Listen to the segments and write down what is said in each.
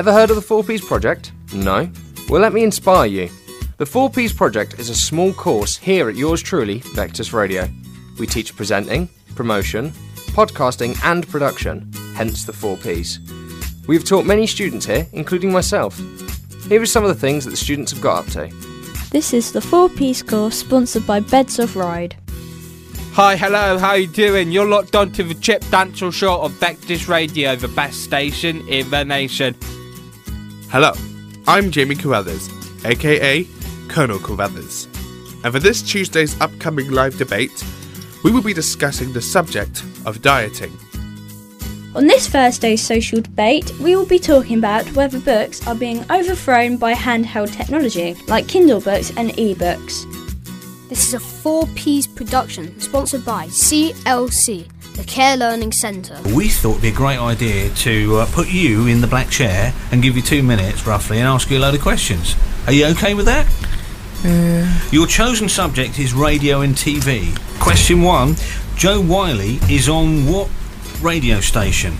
Ever heard of the 4Ps Project? No? Well, let me inspire you. The 4Ps Project is a small course here at yours truly, Vectus Radio. We teach presenting, promotion, podcasting and production, hence the 4Ps. We've taught many students here, including myself. Here are some of the things that the students have got up to. This is the 4Ps course sponsored by Beds of Ride. Hi, hello, how you doing? You're locked onto the Chip Dancehall Show of Vectus Radio, the best station in the nation. Hello, I'm Jamie Carruthers, aka Colonel Carruthers. And for this Tuesday's upcoming live debate, we will be discussing the subject of dieting. On this Thursday's social debate, we will be talking about whether books are being overthrown by handheld technology, like Kindle books and e-books. This is a 4Ps production, sponsored by CLC, the Care Learning Centre. We thought it'd be a great idea to put you in the black chair and give you 2 minutes, roughly, and ask you a load of questions. Are you okay with that? Yeah. Your chosen subject is radio and TV. Question 1. Joe Wiley is on what radio station?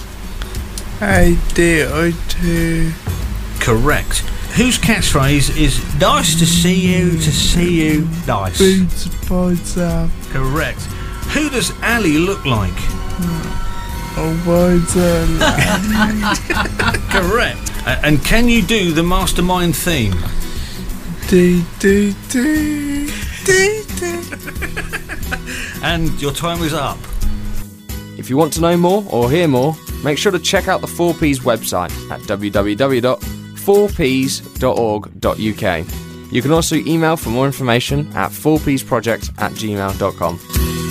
ADO2. Correct. Whose catchphrase is nice to see you, nice? Boots points up. Correct. Who does Ali look like? Correct. And can you do the Mastermind theme? And your time is up. If you want to know more or hear more, make sure to check out the 4Ps website at www.4ps.org.uk. You can also email for more information at 4psproject@gmail.com.